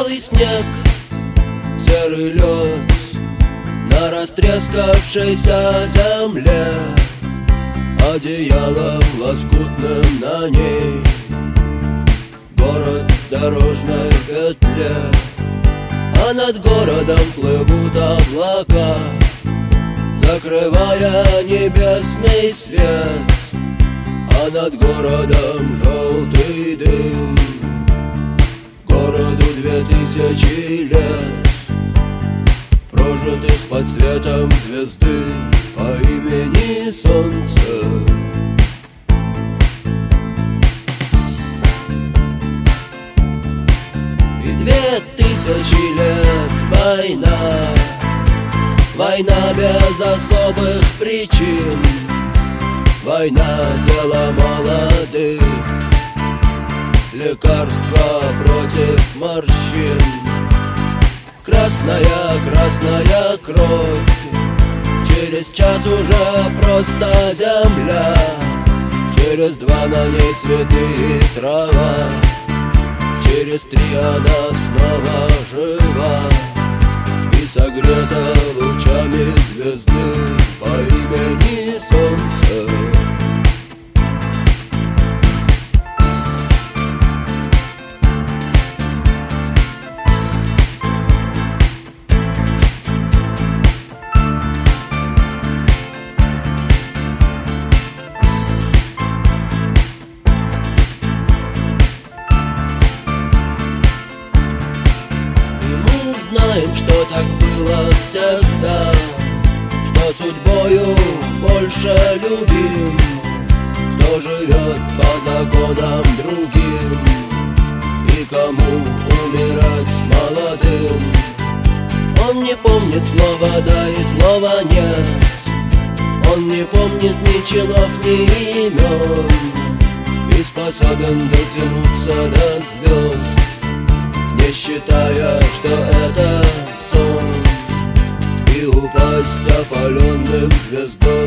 белый снег, серый лед на растрескавшейся земле, одеялом лоскутным на ней город в дорожной петле. А над городом плывут облака, закрывая небесный свет. А над городом желтый дым, городу 2000 лет, прожитых под светом звезды по имени Солнце. И 2000 лет война, война без особых причин, война дело молодых, лекарства против морщин. Красная, красная кровь, через час уже просто земля, через 2 на ней цветы и трава, через 3 она снова жива и согрета лучами звезды по имени Солнце. Знаем, что так было всегда, что судьбою больше любим, кто живет по законам другим и кому умирать молодым. Он не помнит слова «да» и слова «нет», он не помнит ни чинов, ни имен, и способен дотянуться до звезд, не считая, что это сон, и упасть опаленным звездой.